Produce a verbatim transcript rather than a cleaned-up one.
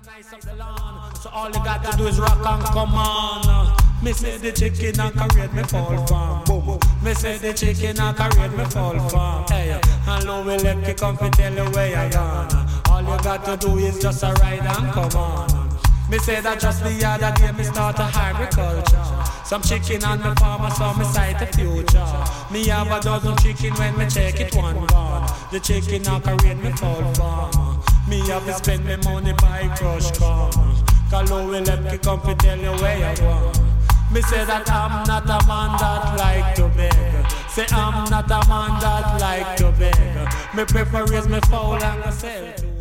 nice up the lawn. So all you got to do is rock and come on. Me say the chicken and carry me fall from. Boom. Me say the chicken and carry me fall from. Hey, and low will let me come to tell you where you gone. All you got to do is just a ride and come on. Me say that just the other day me start a agriculture. Some chicken on the farmer, so me sight the future. Me have a dozen chicken when me check it one gone. The chicken now carry me fall from. Me have to spend me money buy crush corn. Cause low will let me come to tell you where you want. Me say that I'm not a man that like to beg. Say I'm not a man that like to beg. Me prefer raise me fowl and myself.